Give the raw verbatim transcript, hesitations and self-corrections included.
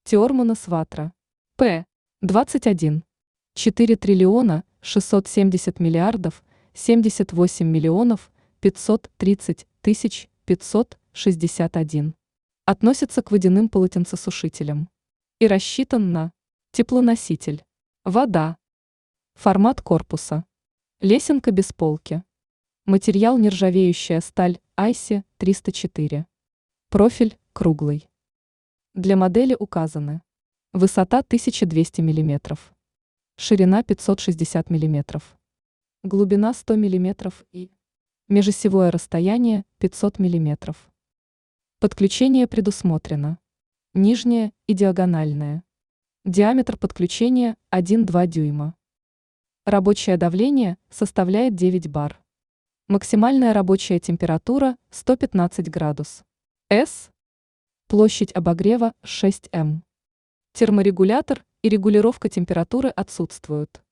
Тиормонос ватра. П. двадцать один. четыре триллиона шестьсот семьдесят миллиардов семьдесят восемь миллионов пятьсот тридцать тысяч пятьсот шестьдесят один. Относится к водяным полотенцесушителям и рассчитан на теплоноситель. Вода. Формат корпуса. Лесенка без полки. Материал нержавеющая сталь ай си триста четыре. Профиль круглый. Для модели указаны: высота тысяча двести миллиметров, ширина пятьсот шестьдесят миллиметров, глубина сто миллиметров и межосевое расстояние пятьсот миллиметров. Подключение предусмотрено: нижнее и диагональное. Диаметр подключения один-два дюйма. Рабочее давление составляет девять бар. Максимальная рабочая температура сто пятнадцать градусов. С. Площадь обогрева шесть эм. Терморегулятор и регулировка температуры отсутствуют.